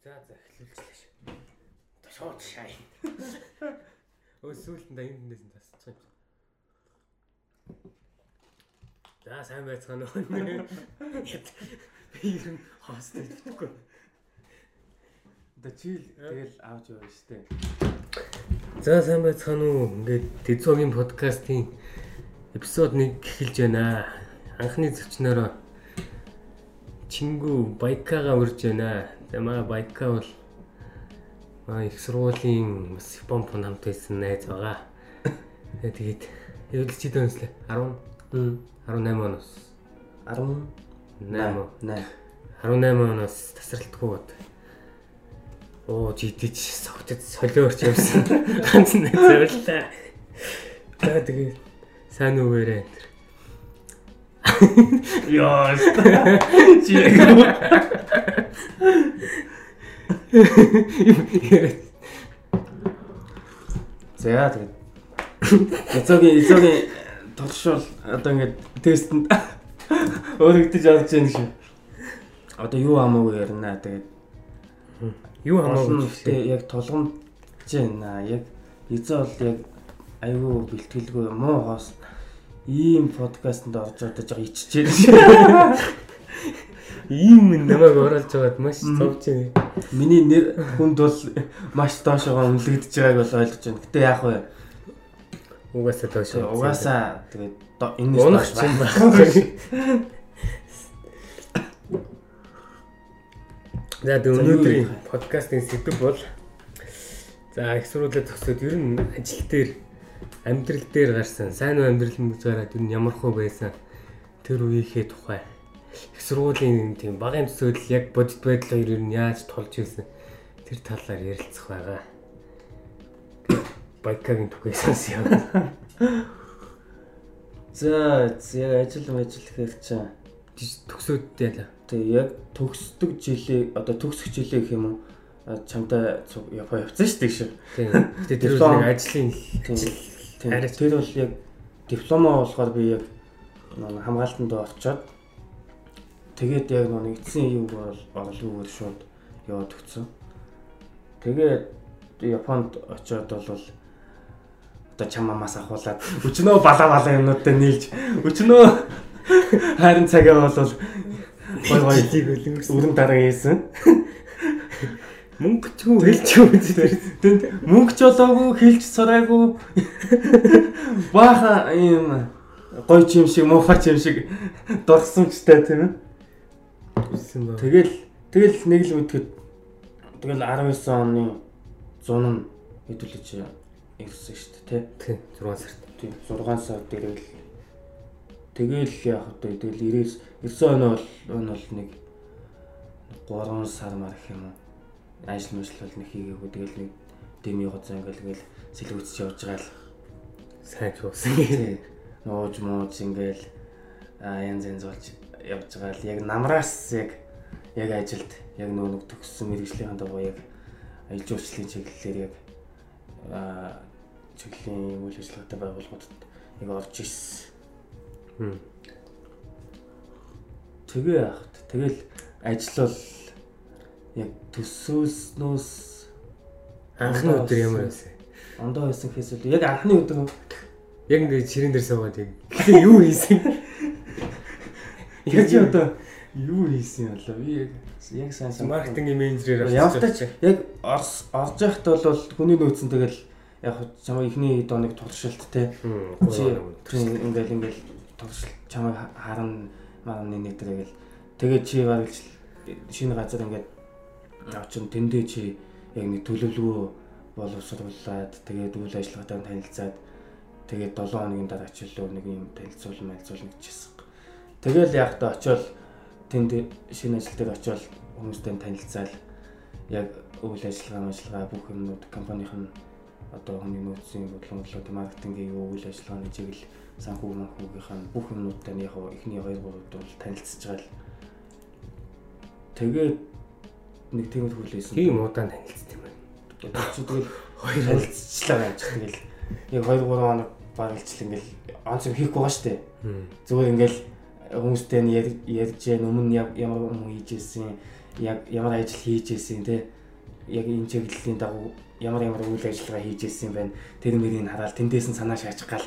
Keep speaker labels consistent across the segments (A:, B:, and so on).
A: За эхлүүлчихлээ шүү. Шууд шай. Сүүлд нь дайнаас нь тасчих юм. За сайн байцгаана уу. Би ер нь хост хийхгүй.
B: Тэгэл авч яваа штэ.
A: За сайн байцгаана уу. Ингээд Тэцогийн подкастын эпизод 1 эхэлж байна. Анхны зочноор Чингүү Байкагаа урьж байна. Тамаа Байка бол их сургуулийн бас помп хамт байсан найз байгаа. Тэгээд эвлэж идэнслээ 18 оноос 18 оноос тасралтгүй бод. Оо жидэж согтод солиорч явсан. Ганц найз авлаа. Тэгээд сайн үгээрээ.
B: Яа. За тэгээд эцогийн тодоршуул одоо ингээд тестэнд өөрөгдөж авч яах шиг. Одоо юу хамаагүй ярина тэгээд
A: юу хамаагүй
B: яг тулгамж байна. Яг эзээ бол яг аюу бэлтгэлгүй муу хоос ийм подкастэнд орж удаж байгаа иччихээ.
A: Ийм намайг оруулж байгаад маш зовж байна.
B: Миний нэр хүнд бол маш доошоо үнэлэгдэж байгааг бол ойлгож байна. Гэтэ яах вэ?
A: Угаасаа доошоо.
B: Угаасаа тэгээд энэ
A: унах чинь байна. За өнөөдрийн подкастын сэдэв бол за их сурвалжаа төгсөөд ер нь ажил дээр амьдрал дээр гарсан сайн амьдрал мөж гараад ер нь ямар хөө байсан тэр үеийнхээ тухай их сургуулийн тийм бага юмсөөл яг бодит байдлаар ер нь яаж толж ирсэн тэр талаар ярилцах байгаа. Байкагийн тухай сонсъё.
B: За ажил гэхээр чинь
A: төгсөөд яла.
B: Тэг яг төгсдөг жилээ одоо төгсөх жилээ гэх юм уу чамтай яваа явцсан шүү дээ шүү.
A: Тийм. Гэтэ тэр үл нэг ажлын
B: тэр бол яг дипломоо болохоор би яг хамгаалтанд орчоод тэгээд яг нэг эцсийн юу бол орлогоор шууд яваад өгсөн. Тэгээд Японд очиод бол одоо чамаас ахуулаад өчнөө балаа юмнуудтай нийлж өчнөө харин цагаа бол гой өрн дараа хийсэн.
A: Мөнгө ч юу хэлж юу
B: гэдэг. Мөнгө ч болоогүй хэлж сураагүй. Баахан юм гой ч юм шиг муухай ч юм шиг дурсамжтай тийм ээ. Тэгэл нэг л мэдхэд тэгэл 19 оны 100 нь хэдүүлж ирсэн шүү дээ тий.
A: 6 сард.
B: Тийм 6 сар дээр л тэгэл яг одоо тэгэл 99 он бол нэг 3 сар марх юм уу. Ажил бол нэг хийгээгүй тэгэл нэг дэми гоцоо ингээл сэлгүүцч явж байгаа л
A: сайн чуусан.
B: Нууж ингээл янз болж явж байгаа л яг намраас яг ажилд яг нэг төгссөн мэргэжлийн дагуу яг ажил жуулчлалын чиглэлээр яг чиглэлийн үйл ажиллагаатай байгууллагуудад яг орж ирсэн. Тэгэл ажил бол яг төсөөснөөс
A: анхны өдөр ямар байсан?
B: Ондоо байсан гэхээс яг анхны өдөр
A: яг ингээд ширэн дээр суугаад яг юу хийсэн?
B: Яг одоо юу хийсэн юм болоо? Би яг сайн
A: маркетинг менежерээр
B: явтаач яг орж яхад бол хүний нөөцөн тэгэл яг чамаа ихний доныг туршилт те. Ингээл туршилт чамаа харан марны нэтрэгээл тэгээд чи барилж шинэ газар ингээд авчин тэндээ чи яг нэг төлөвлөгөө боловсруулад тэгээд үйл ажиллагаатай танилцаад тэгээд 7 хоногийн дараа ч л нэг юм танилцуулна гэжсэн. Тэгэл яг та очиод тэнд шинэ ажил дээр очиод хүмүүстэй танилцаал яг үйл ажиллагаа бүх юмнууд компанийн одоо хүний нөөцийн бодлогодлоо маркетингийн үйл ажиллагааны чиглэл санхүүгийнхаа бүх юмнуудтай яг ихний 2-3 бол танилцж байгаа л тэгээд нэг тийм хүлээсэн.
A: Тийм удаан танилцсан юм байна.
B: Тэгэл хоёр танилцчлаа гэж тэгэл яг 2-3 хоног барилжл ингээл онц юм хийхгүй байгаа штэ. Зүгээр ингээл хүмүүстэй ярьж гэн өмнө ямар юм хийж ирсэн, яг ямар ажил хийж ирсэн те. яг энэ чиглэлийн дагуу ямар үйл ажиллагаа хийж ирсэн юм байна. Тэр мөрийг хараад тэндээс нь санаа шааж гал.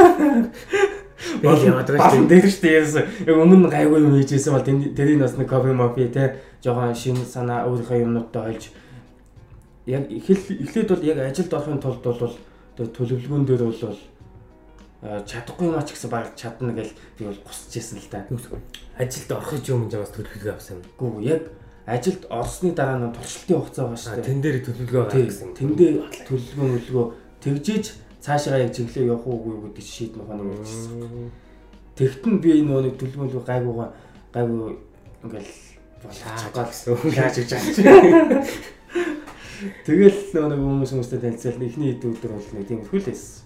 B: Бол яваад байгаа шүү дээ. Тэр шүү дээ. Яг өмнө гайгүй юм хийжсэн бол тэрийг бас нэг кофе мофи те жоохон шинэ санаа өөрийнхөө юмнуудтай холж яг эхлээд бол яг ажилд орохын тулд бол төлөвлөгөөн дээр бол чадахгүй юм а ч гэсэн баг чадна гэж би бол гусч ирсэн л да.
A: Ажилд орох юм жамаас төлөвлөгөө авсан юм.
B: Гүү яг ажилд орсны дараа нь туршилтын хугацаа байгаа шүү дээ.
A: Тэн дээр төлөвлөгөө авах гэсэн.
B: Тэн дээр төлөвлөгөө тэгжиж цаашаа яг чиглэлээ явах уугүй гэдэг шийдэх махаа нэг болчихсон. Тэгтэн би нөгөө төлөвлөгөө гайгүй ингээл болчихгоо гэсэн үг яаж гэж байна. Тэгэл нөгөө хүмүүстэй танилцал ихний хэд өдөр бол нэг тийм хөл байсан.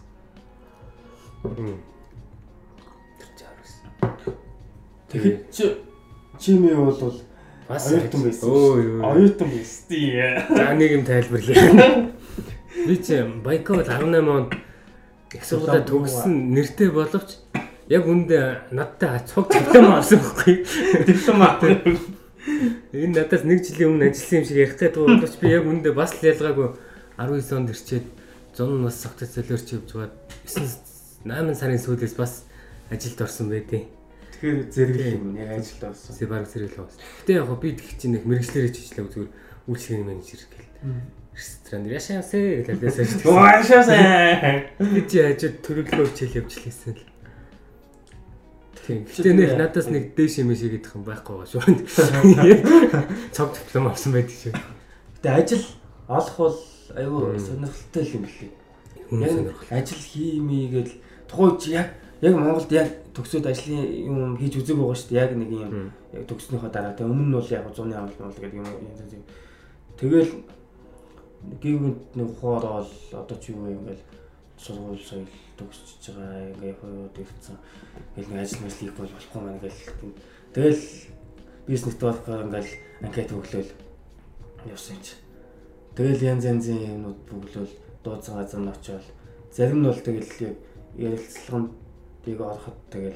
B: Тэгэхэд чимээ бол бас оюутан байсан. Оюутан байсан тий.
A: За нэг юм тайлбарлая. Би ч Байкал 18 онд их сургуулиуд төгссөн нэртэй боловч яг үндэ надтай цог диплом авсан байхгүй.
B: Диплом авсан.
A: Энэ надаас 1 жилийн өмнө ажилласан юм шиг ярих гэдэг боловч би яг үндэ бас л ялгаагүй 19 онд ирчээд 100 нас согтөц солиорч явж байгаа 8 сарын сүүлээс бас ажилд орсон байдیں۔
B: Тэгэхээр зэрэглэл юм яг ажилд орсон.
A: Тэг баг зэрэглэл болсон. Гэтэ яг би тэгэх чинь нэг мэрэгчлэр хийжлээ зүгээр үйлчлэгийн менежер гэл. Ресторан яшаасаа гэж хэлсэн шүү дээ.
B: Яшаасаа.
A: Би чи хажууд төрөглөө хичээл явж лээсэн л. Тийм. Гэтэ нэг надаас нэг дээш юм шиг идэх юм байхгүй байгаа шүү. Цог диплом авсан байдаг шүү.
B: Гэтэ ажил олох бол айгүй сонирхолтой юм билий. Яг ажил хиймийгээл тухайн чи яг Монголд яг төгсөөд ажлын юм хийж үзег байгаа шүү дээ. Яг нэг юм төгснөөхөө дараа тэ өмнө нь бол яг 100-ны авалт гэдэг юм. Тэгэл гівэнд нэг хоороо л одоо ч юу юм ингээл сургууль соёл төгсөж байгаа ингээ хоёуд ирсэн. Ингээл нэг ажил мэл хийх болохгүй маань ингээл тэгэл бизнес нэтворкээр ингээл анкет өглөөл явсан чи. Тэгэл янз янзын юмнууд бүглөөл дуудсан газар нь очивол зарим нь бол тэгэл ярилцлаганд тийг ороход тэгэл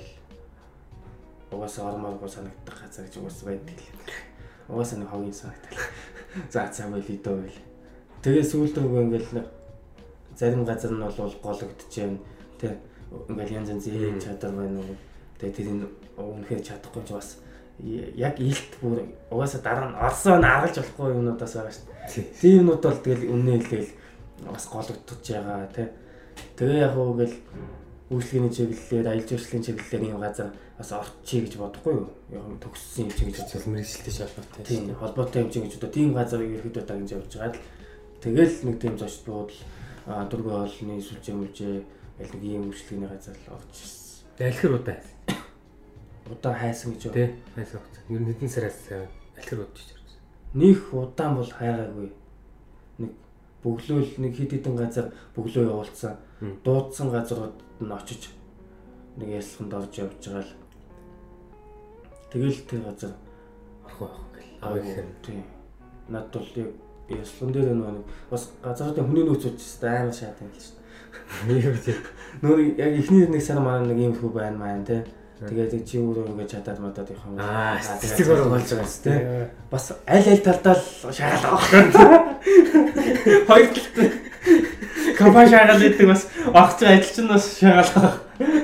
B: угаасаа ормооргоо санагдах газар гэж угаасаа байдаг л. Угаасаа нэг хогийн санагдал. За байл идөө байл. Тэгээ сүүлд нөгөө ингээл зарим газар нь бол гологдож байна. Тэ ингээл янз янз чадвар байна уу. Тэгээ тэрийг үнэхээр чадахгүй ч бас яг илт бүр угаасаа дараа нь орсон аргалж болохгүй юмнуудаас байгаа шүү дээ. Тийм юмнууд бол тэгэл өмнө хэлгээл бас гологдож байгаа тий. Тэгээ яг уу ингээл үйлчлэгийн чиглэлээр аялал жуулчлалын чиглэлээр юм газар бас орчих гэж бодохгүй юу? Яг төгссөн юм чи гэж бодсон мэрэгчлэлтэй шалбартай. Тийм холбоотой юм чи гэж одоо тийм газар ерөөхдөө дагнаж явж байгаа л тэгэл нэг тийм зочд бууд дөрвөө олны сүлжээ мүлжээ нэг ийм үйлчлэгийн газар л орж ирсэн.
A: Алхир удаа.
B: Удаа хайсан гэж
A: үү? Тий, хайсан багц. Ер нь хэдэн сараас алхир удаж ирсэн.
B: Нөх удаан бол хайгаагүй. Нэг бөглөөл нэг хэд хэдэн газар бөглөө явуулсан. Дуудсан газрууд нь очиж нэг ялсханд орж явж байгаа л. Тэгэл тэр газар
A: орох байх гэл. Аа гэх юм.
B: Тий. Над бол яг ялсхан дээр нэг бас газруудын хүний нөөц учраас амар шатан л шүү дээ. Юу вэ? Нөр яг эхний нэг сар маань нэг юм хүү байна маань тий. Тэгээд чи өөрөө ингэж чадаад мадаад их юм.
A: Цэцэг өөрөө болж байгаа шүү дээ.
B: Бас аль талдаа л шаагаад байгаа. Хоёр талд компани шаагаад идэг бас огч ажилч нь бас шаагаад байгаа.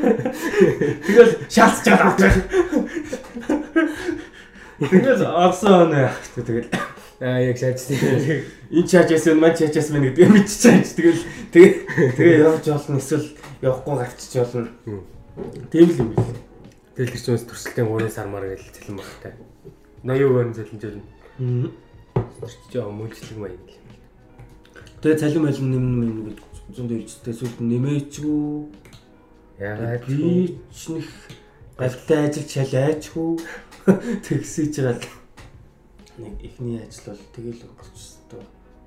B: Тэгэл шаалцж байгаа. Тэгэл орсон нэ. Тэгэл
A: яг шаажсан.
B: Энэ шаажсэн маань шаажсан мэн гэдэг мэдчихэж. Тэгээ явж болно эсвэл явахгүй гарчиж болно. Тийм л юм биш.
A: Тэгэл тэр чинь төрсөлтийн 3 сар мар гэж цэлэн багтай. 80% цэлэнжэл. Жоо мөлжлэг маяг юм.
B: Тэгээ цалин малин нэмнэ гэж зөндөө ирчтэй сүлд нэмээчгүй.
A: Ягаад
B: би ч нэг гавтай ажил чалаачгүй. Тэгсэж байгаа л нэг ихний ажил бол тэгэл өнгөрчихсөн дөө.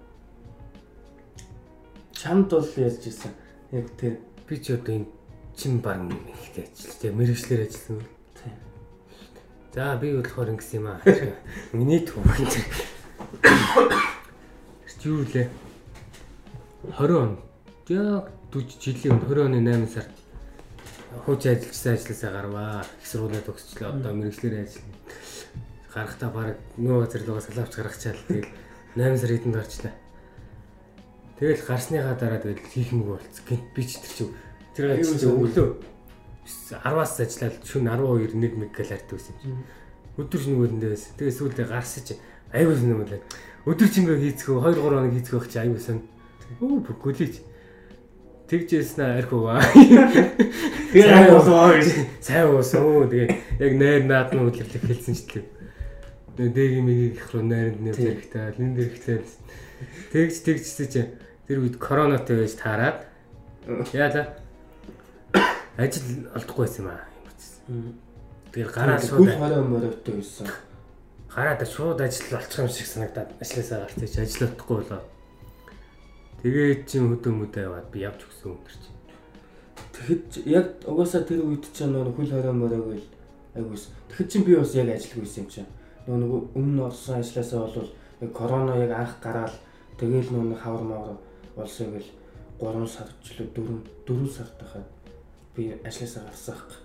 B: Чамд бол яаж ийсэн. Яг тэр
A: би ч одоо энэ чин баг ихтэй ажил тийм мэрэгчлэр ажилласан. Тийм. За би болохоор ингэсэн юм аа. Миний түүхэнд юу лээ? 20 он. Яг 40 жилийн өмнө 20 оны 8 сард хууч ажиллажсан ажилласаа гарваа. Их сургуулиуд төгсчлээ. Одоо мэрэгчлэр ажиллана. Гарахтаа баг нөө газар руугаа салавч гаргачаал тэгэл 8 сар эдэнд гарчлаа. Тэгэл гарсныхаа дараа тэгэл хийх мэг болц. Гинт би ч тэр чинь өглөө 10-аас ажиллаад шөнө 12 1 гэж хардаг байсан юм. Өдөр шингүүлэндээ байсан. Тэгээ сүүлдээ гарсаж аюул нэмэлээ. Өдөр чингээ хийцгөө 2 3 хоног хийцгөө гэж аюул сан. Бүр гүлээж. Тэгжсэн архиваа. Тэгээ сайн уусаа. Тэгээ яг найр наадны хөдөлгөлт хэлсэн ч тийм. Дээг мэг их руу найранд нэр хэрэгтэй. Лэн дэрхлээ. Тэгжсэн чи тэр үед коронавитой байж таарад. Яалаа. Ажил олдохгүй байсан юм аа. Тэгээд гараа шууд
B: хороо мөрөөтэй байсан.
A: Гараад шууд ажил олчих юм шиг санагдаад ажилласаа гарч ажил олдохгүй болоо. Тэгээд чи хөдөө мөдөө яваад би явж өгсөн өндөр чи.
B: Тэгэхэд яг угаасаа тэр үед ч нөө хөл хороо мөрөөгөл айгуус. Тэгэхэд чи би бас яг ажилгүй байсан юм чи. Нөгөө өмнө орсон ажилласаа бол яг корона яг анх гараад тэгээл нөгөө хавар мавар болсоо гэл 3 сар ч л 4 сар тахад би ажилласаа гарсан хэрэг.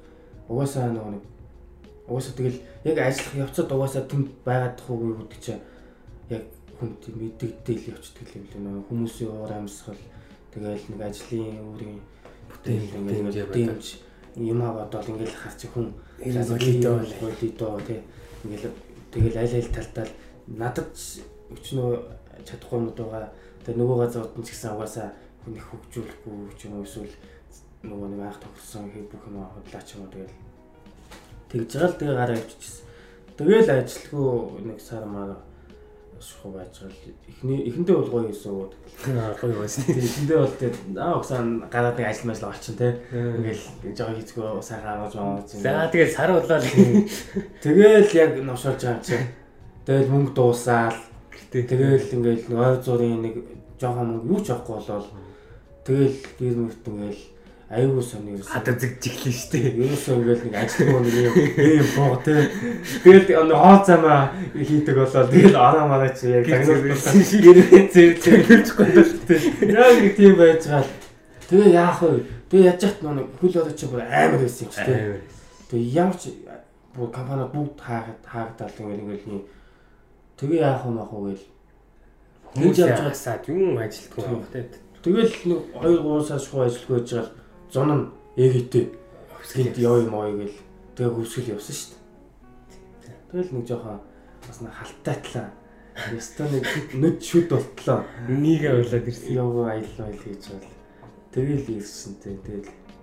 B: Угаасаа тэгэл яг ажиллах явцад угаасаа тэнд байгаад тахуугүй гэдэг чи яг хүнд мэддэгдэл явцдаг юм л нөө хүмүүсийн уур амьсгал тэгэл нэг ажлын өөрийн бүтээл ингээд юм аваад ингээл харч хүн болидоо тий ингээл тэгэл аль талтаа надад өчнөө чадахгүй юм дууга тэг нөгөө газрууд нь ч гэсэн угаасаа хүнийг хөгжүүлэхгүй ч юм уу эсвэл нөгөө нэг анх тогтсон бүх юм хотлаач юм тэгэл тэгж байгаа л тэгээ гараа явчихсан. Тэгэл ажилгүй нэг сар маа шухуу байж байгаа л эхэндээ бол гоё хийсэн үү.
A: Гоё байсан.
B: Эхэндээ бол тэгээд угсаа гараад нэг ажил мэл олчин те. Ингээл жоо хийцгөө сайхан аваад байгаа юм.
A: За тэгэл сар болоо л.
B: Тэгэл яг новшолж байгаа юм чи. Тэгэл мөнгө дуусаал. Тэгэл ингээл ойр зургийн нэг жоохон мөнгө юу ч авахгүй болол. Тэгэл гэр мөрт ингээл аюу сони юу
A: хада зэгжиглээ штэ.
B: Ерөөсөө ингээл нэг ажилтгүй нэг юм боо те. Тэгэл хооцамаа хийдэг болоо тэгэл араа мараа чи яг загнуулсан шиг зэвлэрчихгүй те. Яг нэг тийм байж байгаа. Тэгээ яах вэ? Тэгээ яаж яат нэг хөл ороо чи бүр амар байсан юм чи те. Тэгээ ямар ч бүр компани бүгд хаагдаал ингээл тэгээ яах вэ мах уу гээл.
A: Хүмүүс явж байгаасаа юм ажилтгүй байх те.
B: Тэгэл нэг 2-3 сар шухуу ажилгүй байж байгаа зун нь ээгээтэй хөсгөлд яв юм аа гээл тэгээ хөвсгөл явсан шүү дээ. Тэгэл нэг жоохон бас нэг халтаатлаа. Ястаа нэг нүд шүд болтлоо.
A: Нэгээ болоод ирсэн.
B: Яваа аялал хийж байгаа. Тэгэл ирсэн те.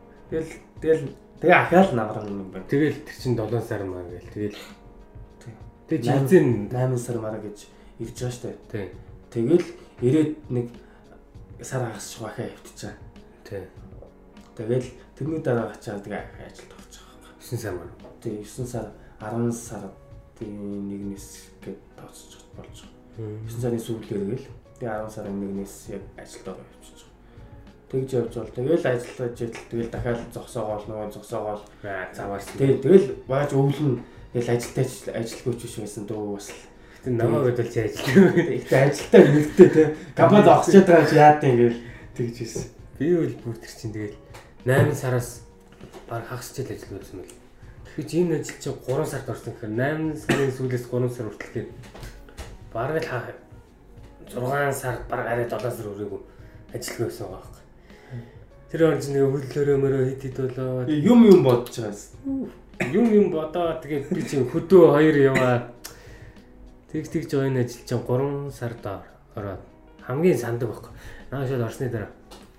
B: Тэгэл ахаал намран юм байна.
A: Тэгэл тэр чин 7 сар маа гээл тэгээ жилзэн
B: 8 сар маа гэж ирж байгаа шүү дээ.
A: Тий.
B: Тэгэл ирээд нэг сар хагасч бахаа явчихаа.
A: Тий.
B: Тэгэл тэрний дараа гачаад тэгээ ажилд орж байгаа.
A: 9 сар маа.
B: Тэгээ 9 сар 10 сар тийм нэгнээс гээд тооцож болж байгаа. 9 сарын сүүлээр гээл тэгээ 10 сарын нэгнээс яг ажилд ороо явчихж байгаа. Тэгж явж бол тэгэл ажиллаж тэгэл дахиад зогсоогоол нөгөө зогсоогоол
A: заваарсан.
B: Тэгэл baаж өвлөн тэгэл ажилгүй ч биш байсан дөө бас л.
A: Гэтэ намайг бодвол чи ажиллав.
B: Ихтэй ажилтаа нэртэй те. Компани зогсчиход байгаа чи яад юм гээл тэгж ирсэн.
A: Би үл бүр тэр чин тэгэл 8 сараас баг хагасч л ажил байсан мэл. Тэгэхээр энэ ажил чинь 3 сард орсон гэхээр 8 сарын сүүлээс 3 сар хүртэл бараг л 6 сард бараг арай 7 сар өрөөгөө ажиллах байсан байгаа байхгүй. Тэр он чинь нэг хөдлөөрөө мөрөө хит болоо.
B: Юм бодож байгаас.
A: Юм бодоо тэгээд би чинь хөдөө 2 яваа. Тэгж байгаа энэ ажил чинь 3 сард ороод хамгийн сандаг байхгүй. Наашаад орсны дараа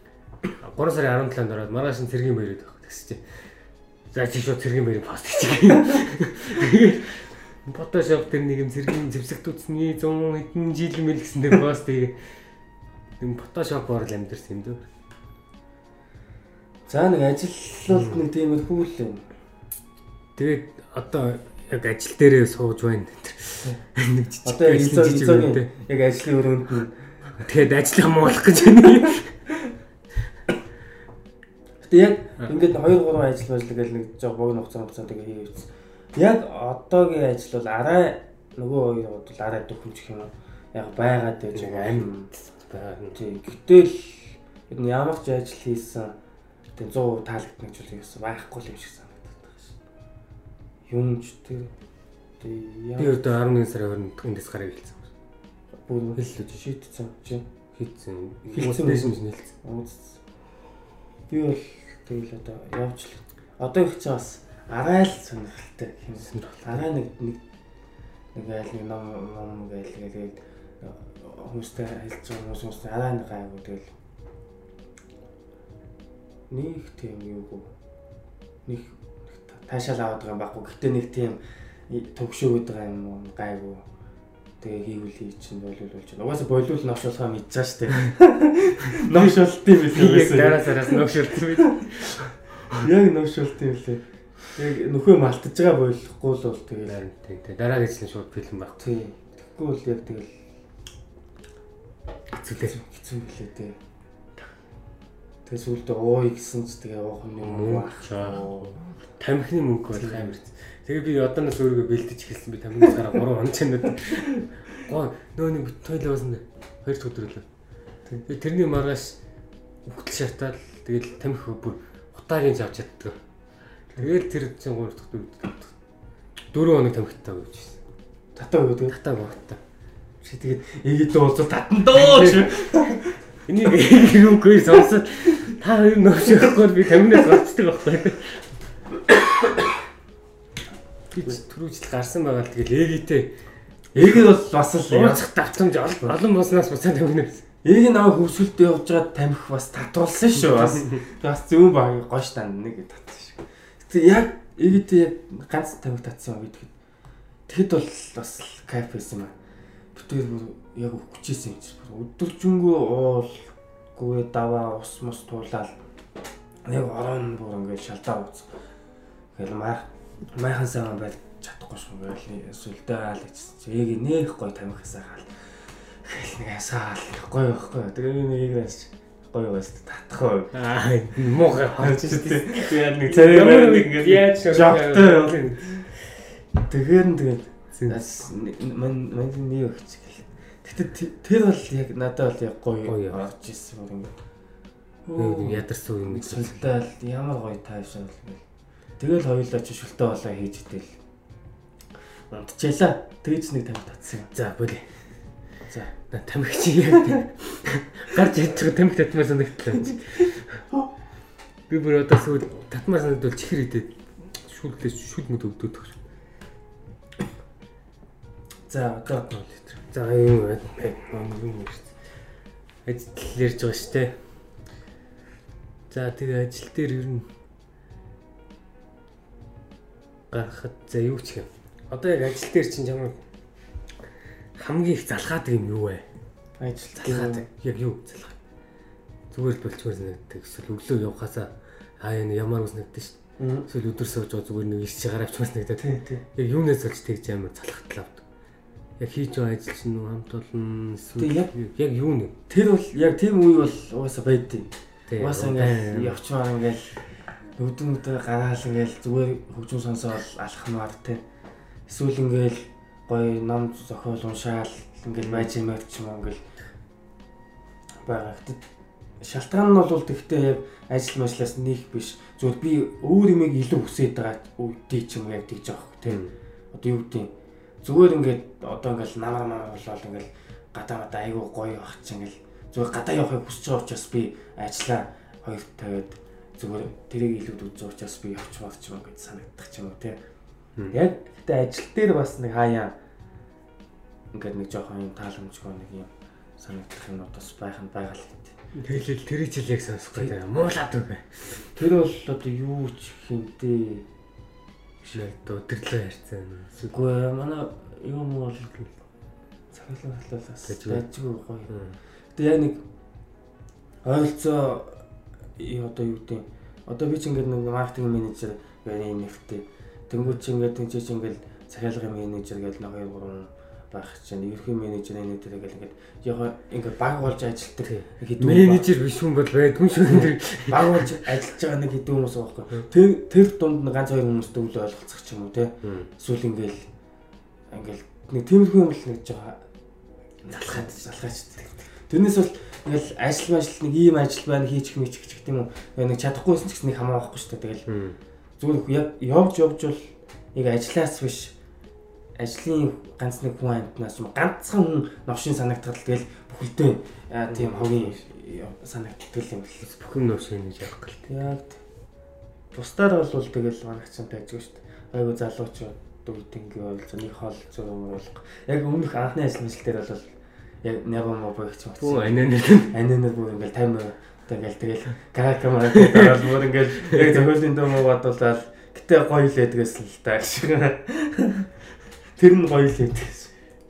A: 3 сарын 17-нд ороод маргааш нь цэргийн баяраад байх гэсэн чинь. За чи шууд цэргийн баярын пост хийчих. Тэгээд Photoshop дээр нэг юм цэргийн зэвсэгт үзсний 100 хэдэн жил мэл гэсэн дээр пост хийгээ. Юм Photoshop-оор л амьдэрсэн юм дөө.
B: За нэг ажил бол нэг тиймэрхүү л юм.
A: Тэгээд одоо яг ажил дээрээ сууж байна. Нэг жижиг
B: одоо яг ажлын өрөөнд нь
A: тэгээд ажлын муулах гэж байна.
B: Гэтэ яг ингээд 2-3 ажил гэл нэг жоо богино хугацаа тэгээ хийвсэн. Яг одоогийн ажил бол арай нөгөө хоёр бол арай дөхөмжих юм. Яг байгаад байж байгаа амьд байгаа. Тийм. Гэтэл ямар ч ажил хийсэн тэг 100% таалагдана гэж хэлсэн байхгүй л юм шиг санагдаад байгаа шин. Юм ч тэг
A: би одоо 11 сарын 20-нд гарыг хэлсэн.
B: бүр
A: хэллээ
B: шийдсэн чи
A: хийцэн
B: хэлсэн
A: хэлсэн.
B: Би бол тэгэл одоо явж л одоо их ч бас арай л сонирхолтой юм. Арай нэг айл нэг ном гээл хүмүүстэй хэлж байгаа хүмүүстэй арай нэг гайгүй тэгэл нэг тийм юу нэг таашаал аваад байгаа юм байхгүй. Гэтэ нэг тийм төгшөөгд байгаа юм гайгүй. Тэгээ хийвэл чинь болов болж байна. Угаасаа болов новшуулахаа мэдчихэж штэ. Новшуулт юм билээ.
A: Дараасараас новшуулт юм билээ.
B: Яг новшуулт юм билээ. Яг нөхөө малтаж байгаа болохгүй л бол тэгэл
A: тийм дараа гэжлэн шууд фильм байх.
B: Тийм. Тэгэхгүй бол яг тэгэл
A: хэцүү
B: билээ тий. Тэгээ сүулдэ ууй гэсэн ч тэгээ уух юм уу
A: аа. Тамхины мөнгө бол амар. Тэгээ би одооноос өөрийгөө бэлдэж эхэлсэн. Би тамхинаас гараа 3 он чанад. Гоо нөө нэг тойлоо басан 2 дахь өдөр лөө. Тэгээ тэрний маргааш үхтэл шатаад тэгэл тамхи бүр хутаагийн авч чаддаг. Тэгэл тэр чинь 3 дахь өдөр 4 хоног тамхитаа гэж байсан.
B: Татаа юу тэгээ?
A: Татаа багтаа.
B: Чи тэгээд ээдээ уулзал татандаа ч.
A: Энийг юугүй сонсоод та хоёр нөөшөхгүй би тамхинаас гарцдаг байхгүй. Би түрүүжил гарсан байгаа л тэгэл ээгээ
B: бол бас л
A: яцх давтамж олон болсноос буцаад тамхинаас.
B: Ээгээ наваа хөвсөлтөө явж байгаа тамхи бас татуулсан шүү бас. Бас зүүн баг гош тань нэг татсан шүү. Тэг яг ээгээтэй яг ганц тамхи татсан юм гэдэг. Тэгэхэд бол бас кайф байсан юм аа. Бүтээр яг өгчээсэн юм чи. Өдөржингөө уулгүй даваа ус мус туулаад нэг орон бүр ингээд шалдаа үз. Тэгэл майхан сайн байл чадахгүй шүү ингээл сүлдээ хаал гэсэн чи яг нэх гой тамхисаа хаал. Хэл нэг асаал гоё байхгүй. Тэгээ нэг игрэс гоё байс татахгүй.
A: Аа муухай харж
B: тийм. Тэгээ нэг царай ингээд яаж шогтой. Тэгээд мань нэг өгч. Гэтэ тэр бол яг надад бол яг гоё орж ирсэн юм ингээд.
A: Ядарсан юм
B: сүлдээ ямар гоё тайвшаал ингээл. Тэгэл хоёулаа ч шүлтээ болоо хийж идэл. Унтчихлаа. Тэгэж нэг тамхи татсан.
A: За болий. За тамхи чи яг гарч идэх тамхи татмаар санагдлаа. Би бүр одоо сүүл татмаар санагдвал чихэр идээд шүл мэд өгдөг.
B: За одоо
A: за юм ярьж байгаа шүү дээ. За тэгээ ажил дээр ер нь гарахад за юу ч юм. Одоо яг ажил дээр чинь ямар хамгийн их залхаадаг юм юу вэ?
B: Ажил
A: залхаадаг. Яг юу залхаа? Зүгээр л болчмоор санагддаг. Эсвэл өглөө явхасаа ямар үснэгдэж шүү дээ. Эсвэл өдөр сууж байгаа зүгээр нэг иш чагаар авчмаас нэгдэ. Яг юунаас олж тэгж амар залхахтлаа авдаг. Яг хийж байгаа ажил чинь хамт олон эсвэл яг юу нэ?
B: Тэр бол яг тийм үе бол угаасаа байдیں۔ Угаасаа ингээл явчмаар ингээл өдөрөдөө гараал ингээл зүгээр хөгжим сонсоод алхмаар те. Эсвэл ингээл гоё ном зохиол уншаал ингээл мажимаар ч юм ингээл байгаа. Шалтгаан нь бол тэгтээ яг ажил мажлаас нэг биш. Зүгээр би өөр юмыг илүү хүсээд байгаа үедээ ч юм яг тэгж байгаа хөө те. Одоо юу гэдэг зүгээр ингээд одоо ингээл намар болоод ингээл гадаа айгүй гоё бах чи ингээл зүгээр гадаа явахыг хүсэж байгаа учраас би ажиллаа хоёр тавиад зүгээр тэрийг илүү үзэж байгаа учраас би явчихмаар ч юм гэж санагдах ч юм уу те. Яг гэтээ ажил дээр бас нэг хаяа ингээд нэг жоохон юм тааламжгүй нэг юм санагдах юм бас байгаа л гэдэг.
A: Тэгэл тэр ижил яг сонсохгүй те. Муулаад үгүй.
B: Тэр бол одоо юу ч хинтээ
A: шилдэ өдөрлөө ярьцсан.
B: Үгүй манай юм бол цагаалал халуулаас дайжгүй гоё. Тэгээ яг нэг ойролцоо одоо юу гэдэг одоо би ч ингээд нэг маркетинг менежер гэнэ нэртэй. Тэнгүүд чи ингээд тэнцээч ингээд захиалгын менежер гэж нэг 2 3 байх чинь ерхий менежер нэтэр ингээд яг ингээд баг болж ажилладаг хэдэн
A: менежер биш хүн бол байдгүй шүү.
B: Баг болж ажиллаж байгаа нэг хэдэн хүмүүс байгаа байхгүй. Тэр дунд ганц 2 хүмүүстэй үл ойлголцох ч юм уу те. Эсвэл ингээд нэг тиймэрхүү юм л нэг жоо залхаач. Тэрнээс бол ингээл ажил нэг ийм ажил байна хийчих мэчих гэх юм уу. Нэг чадахгүйсэн ч гэсэн нэг хамаа байхгүй шүү дээ. Тэгэл зүгээр яг явж бол яг ажиллаас биш ажлын ганц нэг хүн амтнаас юм ганцхан хүн новшин санагдтал тэгэл бүхэлдээ тийм хогийн санагдтал юм л
A: бүх юм новшин гэж явах гэл.
B: Яг бусдаар бол тэгэл манагцсан таажгүй шүү дээ. Айгу залуучууд дүүтингийн ойлцоо нэг хоол зураг болох. Яг өмнөх анхны ажил дээр бол яг нябан мобо их ч юм.
A: Бүү ананад
B: бүр ингээл 50 тэгэл камера дээр бүр ингээл яг зохиолын дөө муу бодуулаад гэтээ гоё л байдгээс л та шиг. Тэр нь гоё л байдгээс.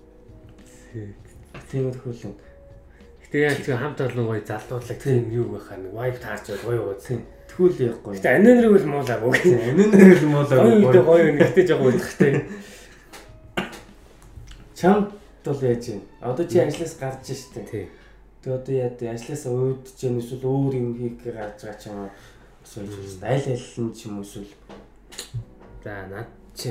B: Тийм их хөл.
A: Гэтээ яг тийм хамт олон гоё залдуулаг тийм юу байхаа нэг vibe таарч гоё уу тийм.
B: Тэгвэл яахгүй.
A: Гэтээ ананад бол муулаагүй.
B: Ананад бол муулаагүй.
A: Гоё нэгтэй жоо уйдахтай.
B: Чамд бол яаж юм? Одоо чи ажлаас гарч штэ.
A: Тий.
B: Тэгээ одоо яа ажлаасаа уудж जैन эсвэл өөр юм хийх гарч байгаа ч юм уу. Эсвэл аль аль нь ч юм эсвэл
A: за над чи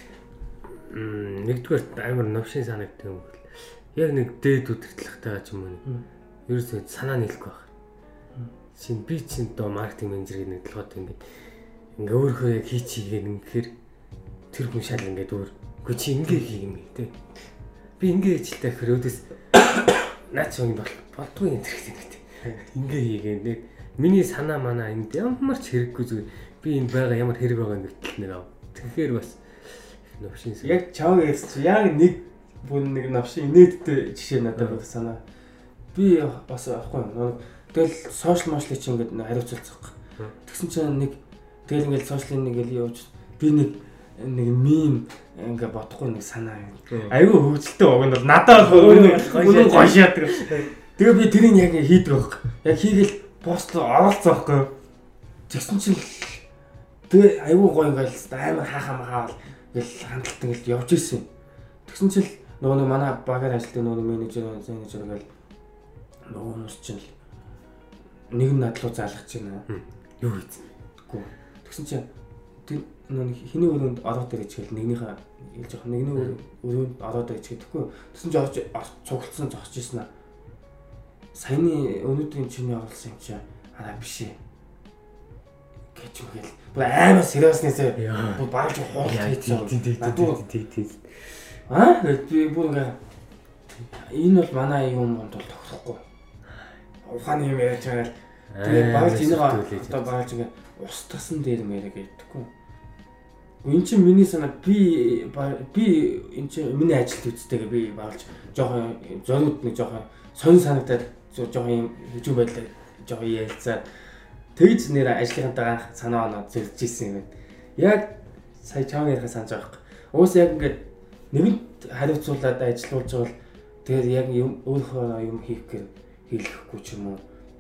A: нэгдүгээр амар новшин санагддаг юм бол яг нэг дээд үтгтлэгтэй ч юм уу. Ерөөсөө санаа нийлэхгүй байх. Чин би чин доо маркетинг менежерийн нэг толгойд ингээ өөрөө яг хийчихээ ингэхээр тэр хүн шал ингээд өөр үгүй чи ингээ хийх юм тий. Би ингээ хийжтэй гэхээр өөдөөс наач юм болтгүй энэ хэрэгтэй гэдэг. Ингээ хийгээ нэг миний санаа манаа энд ямар ч хэрэггүй зүгээр би энд байгаа ямар хэрэг байгаа нэгтэл нэр ав. Тэгэхээр бас новшин
B: яг чав ярьж яг нэг бүн нэг новшин инээдтэй жишээ надад санаа. Би бас авахгүй юм. Тэгэл сошиал мошлыг чи ингээд хариуцуулцах. Тэгсэн чинь нэг тэгэл ингээд сошиалын нэг л явж би нэг мим ингээ бодохгүй нэг санаа юм. Айгүй хөвгөлтэй баг нь бол надад бол өнөө гоё шаадаг. Тэгээ би тэрийг яг хийдэг байхгүй. Яг хийгээл пост оруулцсан байхгүй. Тэгсэн чинь тэгээ айгүй гоё ингээл амар хаахаа магаавал ингээл хандлт ингээл явж ирсэн. Тэгсэн чинь нөгөө манай багаар ажилладаг нөгөө менежер ингээл нөгөө хүмүүс чинь нэг нь надлуу заалгаж байна.
A: Юу хийсэн?
B: Үгүй. Тэгсэн чинь тэр нэг хиний өрөөнд ороод ирэх гэж нэгнийхээ хэлж байгаа. Нэгний өрөөнд ороод ирэх гэхгүй. Тэгсэн чинь орж цуглдсан зогсож ирсэн аа. Саяны өнөөдрийн чиний оруулсан юм чи араа биш ээ. Гэж үгэл. Бүр амар сериуснээсээ бүр багж хоол хийсэн.
A: Тий.
B: Би бүр ингээ энэ бол манай юм бол тогтохгүй. Ухааны юм яаж байгаа. Тэгээ багж энийг одоо багж ингээ ус тасан дээр мэрэг гэдэггүй. Энд чинь миний санаа би энэ чинь миний ажилт үсттэйгээ би багж жоохон зориуд нэг жоохон сонь санагдаад жоохон хажуу байдлаа жоохон ярилцаад тэгж нэр ажлынхантайгаа санаа оноо зөвлөж ирсэн юм байна. Яг сая чам ярих санаж байгаа юм. Уус яг ингээд нэгэнд хариуцуулаад ажиллуулж байгаа бол тэгээд яг юм өөрөө юм хийх гэр хийхгүй ч юм уу.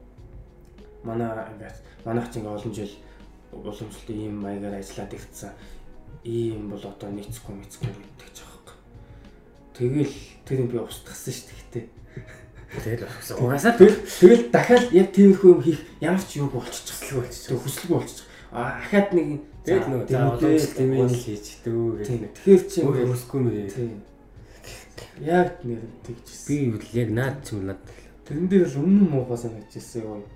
B: Манайх ч ингээд олон жил уламжлалт ийм маягаар ажиллаад ирсэн. Ийм бол одоо нийцэхгүй гэдэг ч аахгүй. Тэгэл тэрийг би устгасан шүү дээ.
A: Тэгэл угаасаа
B: тэгэл дахиад яг тиймэрхүү юм хийх ямар ч юу болчихчихлээ болчих. Хүслгүй болчих. Ахаад нэг
A: тэгэл нөө уламжлалт юм хийж дөө гэх.
B: Тэгэхээр чи
A: хүсэхгүй мэй.
B: Тийм. Яг нэр тэгжсэн.
A: Би бол яг наад ч юм надад.
B: Тэрэн дээр л өмнө муухай санагдчихсан юм.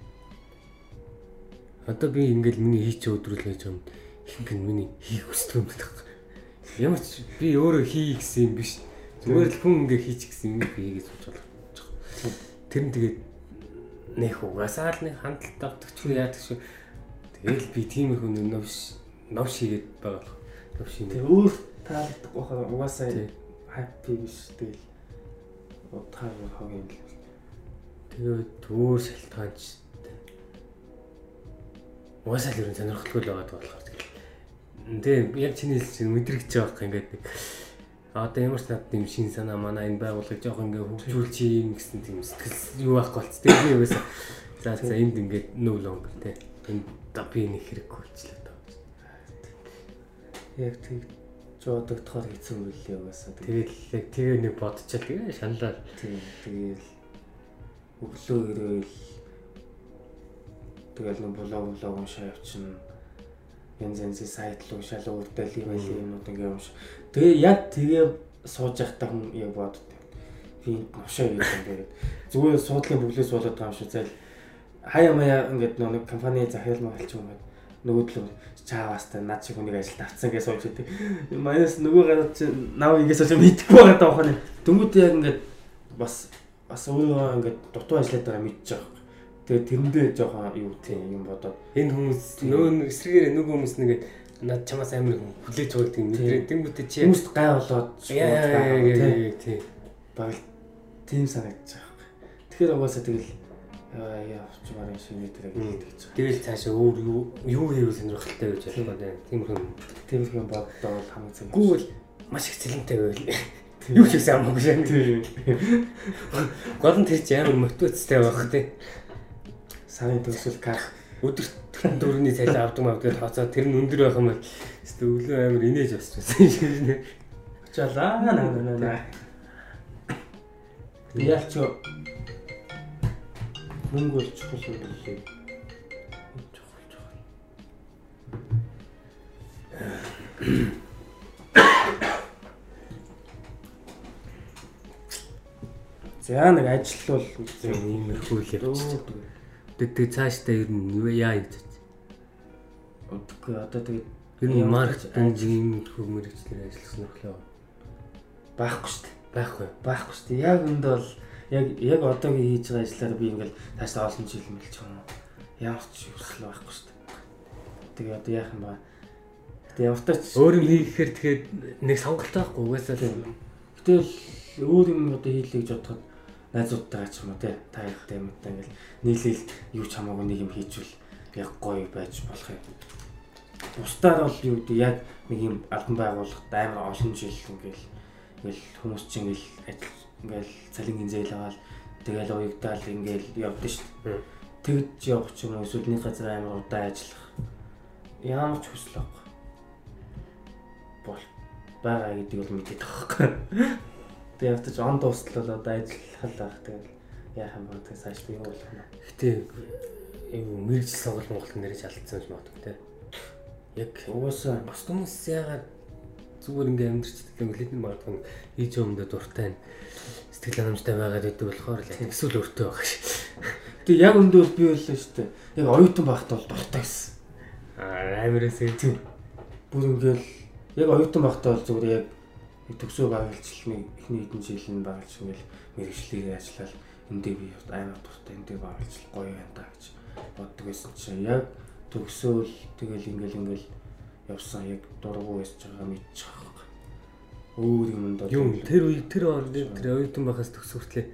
A: Одоо би ингээл миний хийч өдрөл гэж юм. Хинхэн миний хийх хүсдэг юм байна. Ямар ч би өөрөө хий гэсэн юм биш. Зүгээр л хүн ингээ хийчих гэсэн юм би хийгээд сууж болох. Тэр нь тэгээд нэх угаасаа л нэг хандлт авдаг ч яадаг шүү. Тэгэл би тийм их хүн новш хийгээд байгаа болох. Новш юм.
B: Тэг өөр таалагдах байхаа угаасаа happy биш тэгэл утгаар хог юм л.
A: Тэгээд өөр шалтгаанч угаасаа л ер нь сонирхолтой л байгаа болохоор тэгэл. Тэгээ яг чиний хэлсэн мэдрэгч байгаа ингээд нэг одоо ямар ч над юм шин санаа манай энэ байгууллага жоох ингээ хөгжүүлж юм гэсэн тийм сэтгэл юу байхгүй болц. Тэгээ би угаасаа за энд ингээд нөө лонг те. Энд би нэг хэрэггүй болчихлоо даа. Яг тэг жодогдохоор хэцүү үлээ угаасаа. Тэгэл яг тэгээ нэг бодчихал тэгээ шаналал. Тэгэл өглөө ирээл тэгэл нэг блог уншаа явчихна. Янз сайт руу шал үрдэл юмнууд ингээ унш. Тэгээ яг тэгээ сууж байхдаа хүн яг боддог. Би новшоо хийх юм гээд зүгээр суудлын бүглээс болоод байгаа юм шүү. Зайл хаяа маяа ингээд нэг компани захирал магалч юм гээд
B: нөгөө талуу чааваастай над шиг хүнийг ажилд авцсан гэж сууж идэг. Манайс нөгөө гараад чи нав ингээс ч мэдхгүй байгаа даа бахана. Дөнгөд яг ингээд бас өөрөө ингээд дутуу ажиллаад байгаа мэдчих жоох. Тэгээ тэрэндээ жоохон юу тийм юм бодоод
A: энэ хүмүүс нөгөө эсрэгээр нөгөө хүмүүс нэгээд над чамаас амар хүлээж байгаа гэдэг мэдрээ. Тэнгүүтээ чи
B: хүмүүст гай болоод
A: тийм
B: баг тийм санагдаж байгаа. Тэгэхээр угаасаа тэгэл явж байгаа шиг мэдэрэг хэлдэг ч.
A: Тэгэл цаашаа өөр юу хийвэл сонирхолтой гэж болох байна.
B: Тиймэрхүү боддоо хамгийн зөв.
A: Гүүл маш их цэлэнтэй байвал юу ч гэсэн амаагүй шээ. Гол нь тэр чи амар мотивацтай байх тий.
B: Сарын төгсөл кар
A: өдөрт дөрөвний цалин авдаг мавдаг тооцоо тэр нь өндөр байх юм бол өглөө амар инээж басчихсан шээ.
B: Очаалаа наа. Яалч мөнгө бол чухал юм билээ. Чухал. За нэг ажил бол
A: иймэрхүү л явчих. Тэг цаашдаа ер нь яа гэж.
B: Өдөргүй одоо тэгээд
A: ер нь маркетинг иймэрхүү мэргэжлэр ажилласан өглөө.
B: Баахгүй шүү дээ. Баахгүй шүү дээ. Яг энд бол яг одоогийн хийж байгаа ажлаараа би ингээл таашаа олон жил мэлч юм. Ямар ч хүсэл байхгүй шүү дээ. Тэгээ одоо яах юм бэ? Тэгээ явтаач
A: өөр юм хийхээр тэгээд нэг сонголт байхгүй угаасаа тийм.
B: Гэтэл өөр юм одоо хийлээ гэж бодоход найзуудтайгаа ч юм уу те та ягтай юм та ингээл нийлээл юу ч хамаагүй нэг юм хийжвэл яг гоё байж болох юм. Бусдаар бол юу гэдэг яг нэг юм албан байгууллагт амар олон жил ингээл хүмүүс чинь ингээл цалингийн зээл аваад тэгэл уягдаал ингээл явдсан шүү дээ. Тэгж явах ч юм уу эсвэл нэг газар амар удаан ажиллах ямар ч хүсэл байхгүй. Бол байгаа гэдэг бол мэдээд байгаа байхгүй. Тэгээ явтаж он дуустал бол одоо ажиллах байх тэгэл яах юм бэ тэгээ цааш би юу болох юм.
A: Гэтэ юу мэрэгжил сонголт Монголд нэрэж алдсан юм байна те. Яг угаасаа бас хүмүүс яагаад зүгээр ингээм амьдрчдаг юм хэлээд магадгүй хийж өмдө дуртай нь сэтгэл ханамжтай байгаад байдаг болохоор л эсвэл өртөө байгаа ш.
B: Тэгээ яг өндөө бол би боллоо шүү дээ. Яг оюутан байхад бол дуртай гэсэн.
A: Амирэсээ тийм.
B: Бүр ингээл яг оюутан байхад бол зүгээр яг төгсөө байгуулчлалын эхний хэдэн жил нь байгуулж ингээл мэргэжлээ ажиллаад эндээ би амар дуртай эндээ байгуулчлал гоё юм даа гэж боддог байсан чинь яг төгсөөл тэгэл ингээл явсан яг дургу байж байгаа мэдчих واخ. Өөр юмд
A: юм тэр үе тэр оюутан байхаас төгсөртлээ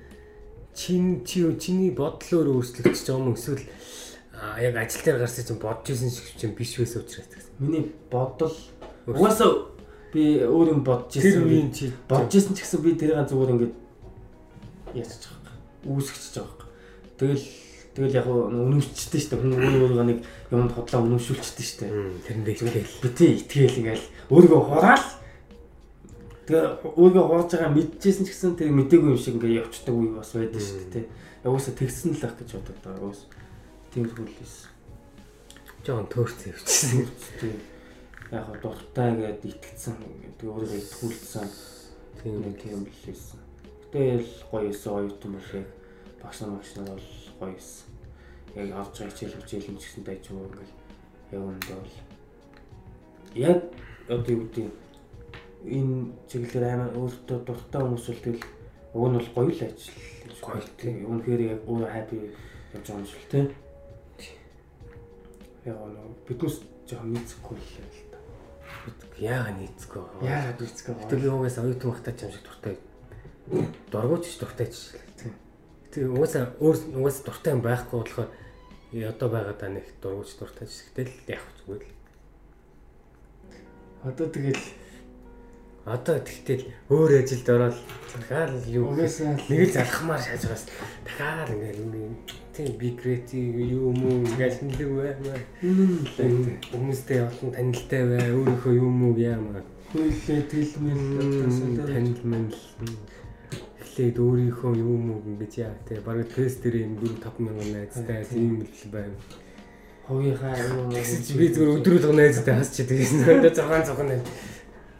A: чиний бодлоо өөрчлөгдөж байгаа юм эсвэл яг ажил дээр гарсан чинь бодож исэн шиг чинь биш байсан учраас гэсэн.
B: Миний бодол угаасаа би өөр юм бодож исэн.
A: Тэр үеийн чи
B: бодож исэн ч гэсэн би тэрийг зүгээр ингээд яачих байгаа. Үүсгэж байгаа. Тэгэл яг өнөмсчтэй шүү дээ. Хүн өөрөөгөө нэг юмд хотлоо өнөмшүүлчихдээ шүү дээ.
A: Тэрэндээ итгэл.
B: Битээ итгэл ингээл өөрийгөө хураал. Тэгээ өөрийгөө хуурж байгаа мэдчихсэн ч гэсэн тэр мдээгүй юм шиг ингээд явцдаг үе бас байдаг шүү дээ. Яваасаа тэгсэн л ах гэж бодод байгаа. Уус тийм зүйлээс
A: жоон төөрцөө явчихсан.
B: Яг дуртай гээд итгэцэн тэгээ өөрийгөө итгүүлсэн тийм билээсэн. Тэгэл гоёсэн оюутан бол яг багш нар бол гоёсэн. Яг авч байгаа хичээл ч гэсэн дайч юм ингээл яванд бол яг одоо юу гэдэг энэ чиглэлээр амар өөртөө дуртай хүмүүс бол тэгэл уг нь бол гоё л ажил гоё тийм үнэхээр яг өөрөө happy явж байгаа юм шиг тийм яг биднес жоохон нийцэхгүй л та. Яагаад нийцэхгүй вэ? Яагаад нийцэхгүй вэ?
A: Тэр угаасаа оюутан багтаач юм шиг дуртай. Дургуйч дуртайч тийм. Тэр угаасаа дуртай юм байхгүй болохоор одоо байгаа даа нэг дургуйч дуртайч гэтэл яг зүгээр л. Одоо тэгтэл өөр ажилд ороод дахиад юу нэг л залхамаар шааж байгаас дахиад ингээл тийм би креатив юм уу ингээл хэлэг баймаа. Хүмүүстэй олон танилтай бай өөрийнхөө юм уу яамаа.
B: Хөлөө тэлмэл
A: танилмал эхлээд өөрийнхөө юм уу ингэж яа те бараг тест дээр юм 4-5 мянган найзтай тийм л байв.
B: Ховийнхаа юм
A: би зүгээр өдрөөлгөө найзтай хасч идэгсэн. Одоо 6 найз.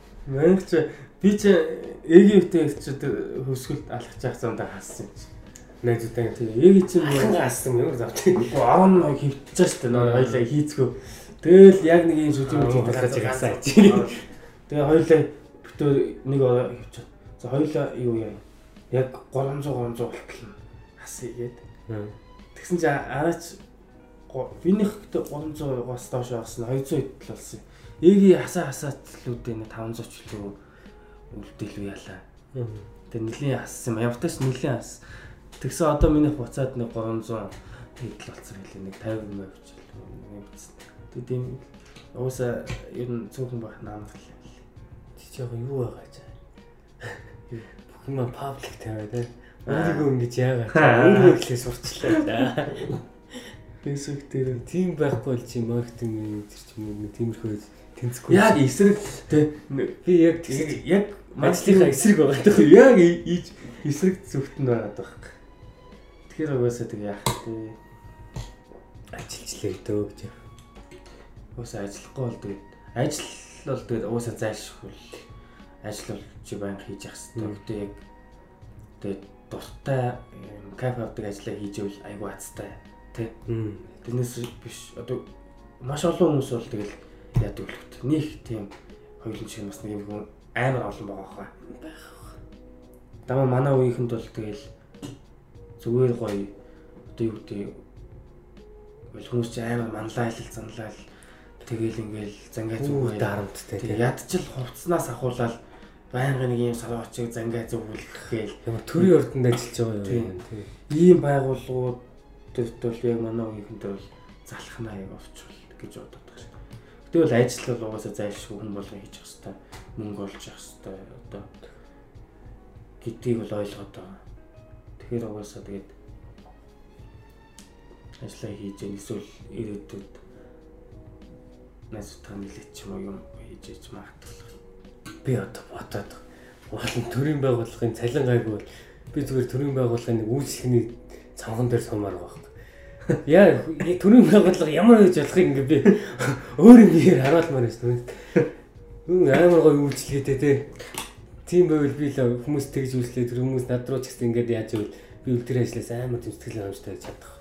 B: Мэнч би ч ээгийн үетэй ч хөсгөлд алхаж явах зам дээр хассан юм чи.
A: найзуутай.
B: Тэгээ яг чинь
A: хаасан юм ямар завт.
B: 12 хөвтөж штэ нөө хоёлаа хийцгүү. Тэгэл яг нэг юм сүжиг
A: болоод яасан чи.
B: Тэгээ хоёлаа битүү нэг хөвч. За хоёлаа юу яа. Яг 300 болтол хасъя гээд. Тэгсэн чи араач винийхтэй 300-аас доош авсан 200 хэд л болсон. Эгийн хасаацлуудын 500 ч л үлдээл яалаа. Тэгээ нэлийн хассан юм. Явтаж нэлийн хас. Тэгсэн одоо миний хуцаад нэг 300 хэд л болсон байлээ. Нэг 50 мөр авчил. Тэгээ тийм уусаа ер нь цөөхөн байх наамт л.
A: Чи яг юу байгаа ч. Бүх юм паблик тавиад те. Өөрийгөө ингэж яагаад өөрийгөө ихлэ сурчлаа.
B: Facebook дээр
A: тийм байхгүй л чи маркетинг менежер ч юм уу тиймэрхүү тэнцэхгүй.
B: Яг эсрэг те
A: би яг
B: ажлынхаа
A: эсрэг байгаа даа.
B: Яг эсрэг зүгтэн байгаа даа. Тэгэхээр угаасаа тэг яах вэ?
A: Ажилчлаа дөө гэж.
B: Угаасаа ажиллахгүй бол тэгээд ажил бол тэгээд угаасаа зайлшгүй. Ажил бол чи баян хийж явах хэрэгтэй. Яг тэгээд дуртай кафе авдаг ажиллаа хийж ивэл айгүй азтай. Тэ. Тэрнээс биш одоо маш олон хүмүүс бол тэгэл яадаг л нэг тийм хоёулын шиг бас нэг юм амар олон байгаа хаа. Дама манай үеийнхэнд бол тэгэл зүгээр гоё одоо юу гэдэг хүмүүс чи амар манлайлал занлал тэгэл ингээл зангаа зүгөө
A: дарамттай
B: тийм ядчил хувцснаас ахуулаад байнга нэг юм сарвачиг зангаа зүгүүлэх гээл
A: ямар төрийн ордонд ажиллаж байгаа юм тийм.
B: Ийм байгууллагууд тэрт бол яг манай үеийнхэнд бол залхнаа яг овчвол гэж боддог шээ. Гэтэл бол ажил бол угаасаа зайлшгүй хүн болгон хийж явах хэрэгтэй. Мөнгө олж явах хэрэгтэй. Одоо гэдгийг бол ойлгоод байгаа. Тэгэхээр угаасаа тэгээд ажлаа хийж эсвэл ирээдүйд найзтайгаа нэлээд ч юм хийж магадгүй.
A: Би одоо бодоод болон төрийн байгууллагын цалин гайгүй бол би зүгээр төрийн байгууллагын нэг үйлчлэхний цонхон дээр сумаар байгаа. Яа төрийн байгууллага ямар гэж болохыг ингээ би өөр юм here харуулмаар байна. Амар гоё үйлчлэгээтэй те. Тийм байвал би л хүмүүс тэгж үйлчлээ тэр хүмүүс над руу ч гэсэн ингээд яаж ивэл би үл тэр ажлаас амар тийм сэтгэл хангамжтай чадах.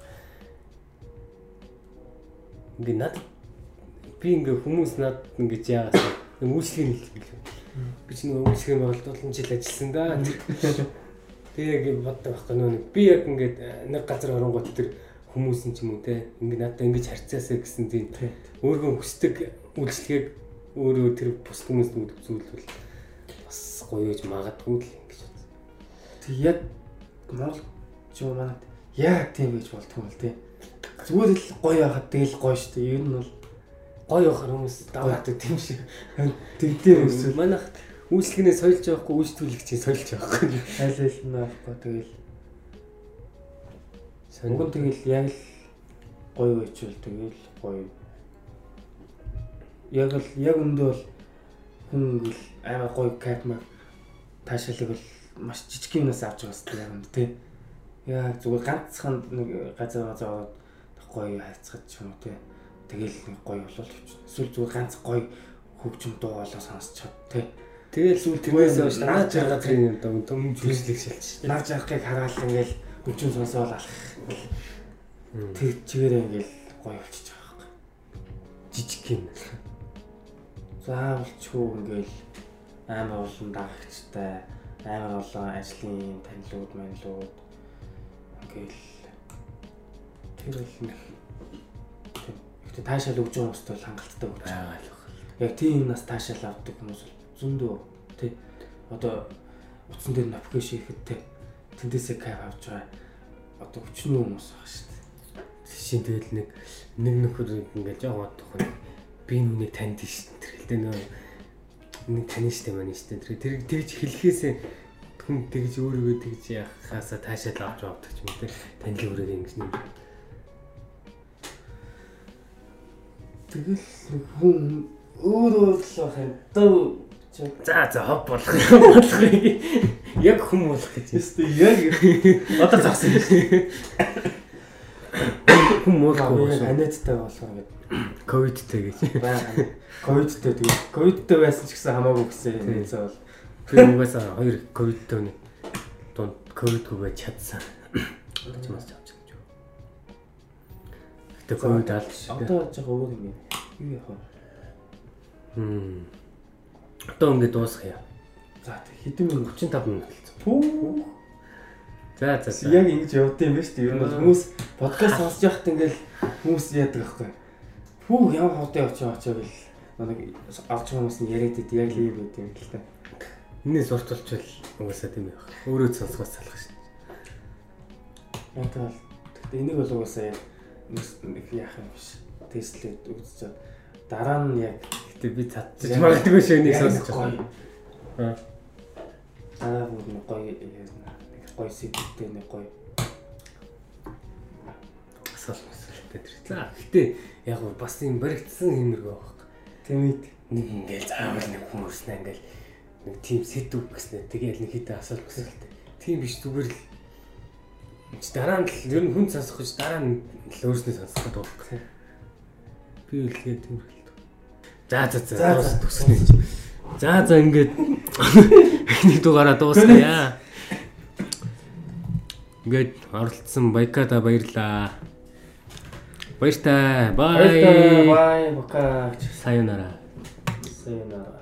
A: Ингээ над би ингээ хүмүүс над ингэж яагаад үйлчлэгийн хэлдэг. Би ч нэг үйлчлэгийн байгууллагад олон жил ажилласан да. Тэгээ боддог байхгүй нөө би яг ингээд нэг газар оронгот тэр хүмүүс нь ч юм уу те ингээд надад ингэж харьцаасаа гэсэн тийм өөргөө хүсдэг үйлчлэгийг өөрөө тэр бус хүмүүст үзүүлвэл бас гоё гэж магадгүй л ингэж байна.
B: Тэг яг Монгол ч юм манад яг тийм гэж болтгоо л те. Зүгээр л гоё байхад тэгэл гоё шүү дээ. Ер нь бол
A: гоё байхаар хүмүүс даваадаг тийм шиг.
B: Тэгтээ өсвөл
A: манайх үйлчлэгнээ соёлж явахгүй үйлчлүүлэгчийн соёлж явахгүй.
B: Айл нь авахгүй тэгэл сонгон тэгэл яг л гоё байчвал тэгэл гоё. Яг өндөө бол хүн ингээл амар гоё капмаг таашаалыг бол маш жижиг юмнаас авч байгаас яг үнд тий. Яг зүгээр ганцхан нэг газар ороод гоё хайцгаад ч юм уу тий. Тэгэл нэг гоё болол явчихна. Эсвэл зүгээр ганц гоё хөгжим дуу болоо сонсчод тий.
A: Тэгэл сүүл тэрнээс хойш наад жаргатын юм том зүйлслэг шилж.
B: Наад жаргахыг хараад ингээл хөгжим сонсоол алах. Тэг чигээрээ ингээл гоё болчихж байгаа байхгүй.
A: Жижиг юм.
B: Заавалчгүй ингээл амар олон дагагчтай, амар олон ажлын танилуд, манилуд ингээл тэр л их таашаал өгж байгаа хүмүүст бол хангалттай өгч байгаа л байна. Яг тийм юмнаас таашаал авдаг хүмүүс бол зөндөө тий. Одоо утсан дээр навигашн хийхэд тий. Тэндээсээ кайф авч байгаа. Одоо өчнөө хүмүүс байгаа шүү дээ.
A: Шин тэгэл нэг нөхөр ингээл яваад тоххой. Би нүнийг танд шүү дээ. Тэр нэг тань штэ маань штэ. Тэр тэгж хэлхээсээ хүн тэгж өөрийгөө тэгж яхахаасаа таашаал авч авдаг ч юм те. Танилын үрээр ингэж нэг.
B: Тэгэл хүн өөрөө л байна.
A: За хог болох юм. Яг хүм болох гэж.
B: Өстө яг одоо загсан юм.
A: Хүм болох
B: анидтай болохоор гэдэг.
A: Ковидтэй гэж.
B: Ковидтэй тэгээд ковидтэй байсан ч гэсэн хамаагүй гэсэн нэлээ бол.
A: Тэр угаасаа хоёр ковидтэй нэг дунд ковидгүй байж чадсан. Чамаас авчих гэж. Гэтэ ковид алж.
B: Одоо жоо өөр юм. Юу яах вэ?
A: Одоо ингээд дуусах юм.
B: За хэдэн минут
A: 35 минут болсон.
B: Пүү.
A: За.
B: Яг ингэж явд юм ба шүү дээ. Ер нь хүмүүс подкаст сонсож байхад ингээл хүмүүс яадаг байхгүй. Пүү ямар хурдан явчихаа гэл нэг авч хүмүүс нь яриад байд яг л юм байд юм л та.
A: Энийг сурталчвал угаасаа тийм байх. Өөрөө сонсгоос салах шин.
B: Яг л гэхдээ энийг бол угаасаа нэг яах юм биш. Тестлээд үзчихээ. Дараа нь яг
A: гэтээ би цадчих магадгүй шүү энийг сонсож байгаа.
B: Бүр нэг гоё гоё сэдвтэй нэг гоё
A: асуулттай тэр. За гэтээ яг бас юм баригдсан юмэргүй байхгүй.
B: Тийм ээ.
A: Нэг ингээл заавал нэг хүмүүс нэ ингээл нэг тийм сэдв гэснээр тэгээл нэг хитэ асуулт гэсэлтэй. Тийм биш зүгээр л дараа нь л ер нь хүн сонсох гэж дараа нь л өөрснөө сонсох гэдэг байхгүй. Би үлгээ тийм хэлдэг. За төгснө. За ингээд эхний дугаараа дуусгая. Ингээд оролцсон Баяката баярлаа. Баяртай. Бай.
B: Бай. Пока.
A: Сайонара.
B: Sayonara.